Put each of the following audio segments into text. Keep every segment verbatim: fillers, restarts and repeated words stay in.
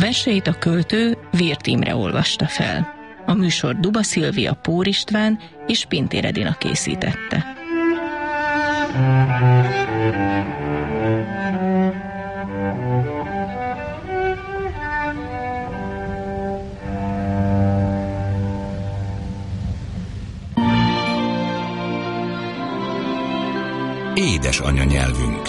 verseit a költő Virt Imre olvasta fel. A műsor Duba Szilvia, Pór István és Pintér Edina készítette. Édes anyanyelvünk.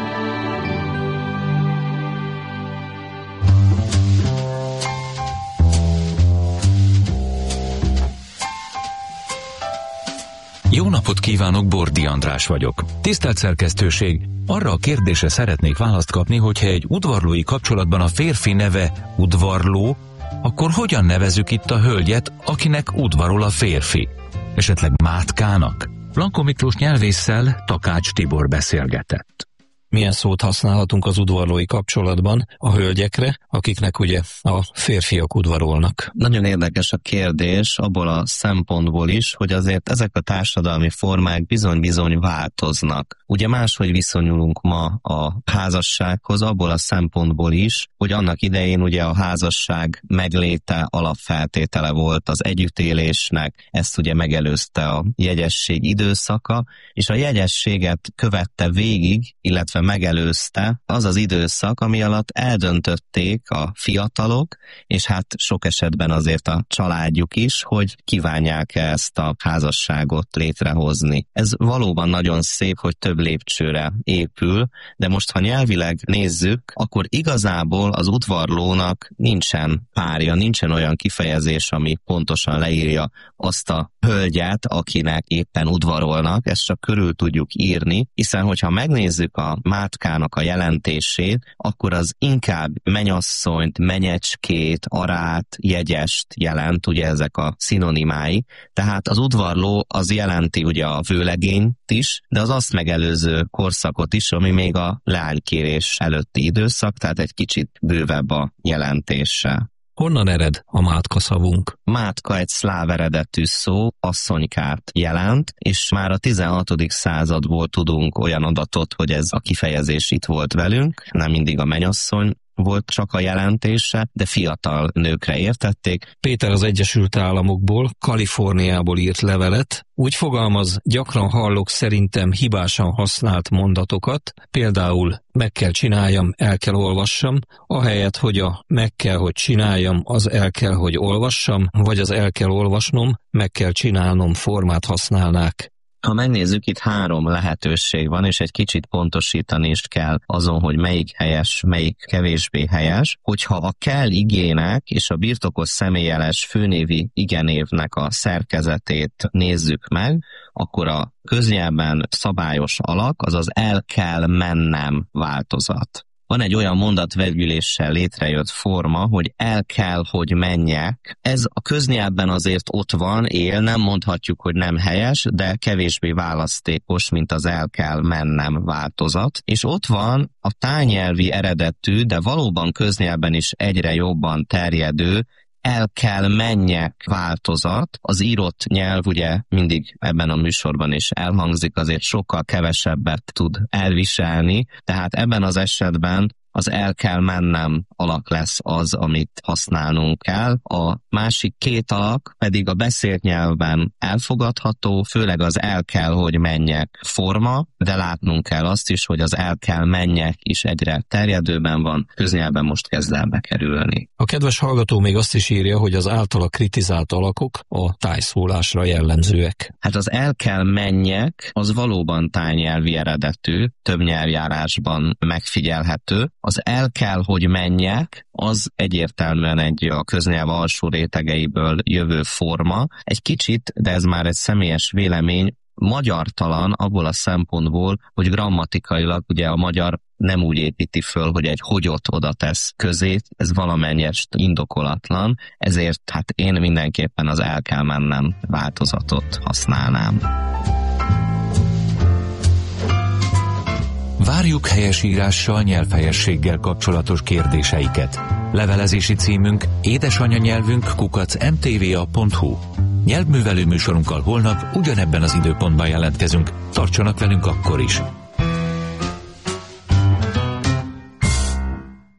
Jó napot kívánok, Bordi András vagyok. Tisztelt szerkesztőség, arra a kérdésre szeretnék választ kapni, hogyha egy udvarlói kapcsolatban a férfi neve udvarló, akkor hogyan nevezzük itt a hölgyet, akinek udvarol a férfi? Esetleg Mátkának? Blanko Miklós nyelvésszel Takács Tibor beszélgetett. Milyen szót használhatunk az udvarlói kapcsolatban a hölgyekre, akiknek ugye a férfiak udvarolnak? Nagyon érdekes a kérdés abból a szempontból is, hogy azért ezek a társadalmi formák bizony-bizony változnak. Ugye máshogy viszonyulunk ma a házassághoz, abból a szempontból is, hogy annak idején ugye a házasság megléte alapfeltétele volt az együttélésnek, ezt ugye megelőzte a jegyesség időszaka, és a jegyességet követte végig, illetve megelőzte az az időszak, ami alatt eldöntötték a fiatalok, és hát sok esetben azért a családjuk is, hogy kívánják ezt a házasságot létrehozni. Ez valóban nagyon szép, hogy több lépcsőre épül, de most ha nyelvileg nézzük, akkor igazából az udvarlónak nincsen párja, nincsen olyan kifejezés, ami pontosan leírja azt a hölgyet, akinek éppen udvarolnak, ezt csak körül tudjuk írni, hiszen hogyha megnézzük a Mátkának a jelentését, akkor az inkább menyasszonyt, menyecskét, arát, jegyest jelent, ugye ezek a szinonimái, tehát az udvarló az jelenti ugye a vőlegényt is, de az azt megelőző korszakot is, ami még a leánykérés előtti időszak, tehát egy kicsit bővebb a jelentése. Honnan ered a mátka szavunk? Mátka egy szláv eredetű szó, asszonykát jelent, és már a tizenhatodik századból tudunk olyan adatot, hogy ez a kifejezés itt volt velünk, nem mindig a mennyasszony volt csak a jelentése, de fiatal nőkre értették. Péter az Egyesült Államokból, Kaliforniából írt levelet, úgy fogalmaz, gyakran hallok szerintem hibásan használt mondatokat, például meg kell csináljam, el kell olvassam, ahelyett, hogy a meg kell, hogy csináljam, az el kell, hogy olvassam, vagy az el kell olvasnom, meg kell csinálnom formát használnák. Ha megnézzük, itt három lehetőség van, és egy kicsit pontosítani is kell azon, hogy melyik helyes, melyik kevésbé helyes. Hogyha a kell igének és a birtokos személyjeles főnévi igenévnek a szerkezetét nézzük meg, akkor a köznyelvben szabályos alak, azaz el kell mennem változat. Van egy olyan mondatvegyüléssel létrejött forma, hogy el kell, hogy menjek. Ez a köznyelvben azért ott van, él, nem mondhatjuk, hogy nem helyes, de kevésbé választékos, mint az el kell mennem változat. És ott van a tájnyelvi eredetű, de valóban köznyelvben is egyre jobban terjedő, el kell menjek változat. Az írott nyelv ugye mindig ebben a műsorban is elhangzik, azért sokkal kevesebbet tud elviselni, tehát ebben az esetben az el kell mennem alak lesz az, amit használnunk kell. A másik két alak pedig a beszélt nyelvben elfogadható, főleg az el kell, hogy menjek forma, de látnunk kell azt is, hogy az el kell menjek is egyre terjedőben van, köznyelven most kezd el bekerülni. A kedves hallgató még azt is írja, hogy az általa kritizált alakok a tájszólásra jellemzőek. Hát az el kell menjek, az valóban tájnyelvi eredetű, több nyelvjárásban megfigyelhető. Az el kell, hogy menjek, az egyértelműen egy a köznyelv alsó rétegeiből jövő forma. Egy kicsit, de ez már egy személyes vélemény, magyartalan abból a szempontból, hogy grammatikailag ugye a magyar nem úgy építi föl, hogy egy hogyot oda tesz közé, ez valamennyest indokolatlan, ezért hát én mindenképpen az el kell mennem változatot használnám. Várjuk helyesírással, nyelvhelyességgel kapcsolatos kérdéseiket. Levelezési címünk édesanyanyelvünk kukac em té vé á pont hu. Nyelvművelő műsorunkkal holnap ugyanebben az időpontban jelentkezünk. Tartsanak velünk akkor is!